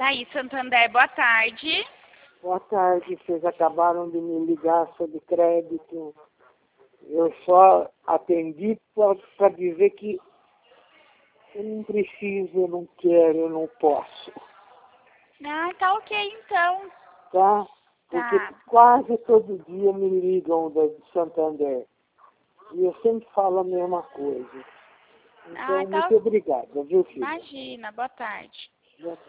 Thaís Santander, boa tarde. Boa tarde, vocês acabaram de me ligar sobre crédito. Eu só atendi para dizer que eu não preciso, eu não quero, eu não posso. Ah, tá ok então. Tá? Porque Tá. quase todo dia me ligam de Santander. E eu sempre falo a mesma coisa. Então, Ah, tá. muito obrigado, viu, filho? Imagina, boa tarde. Boa tarde.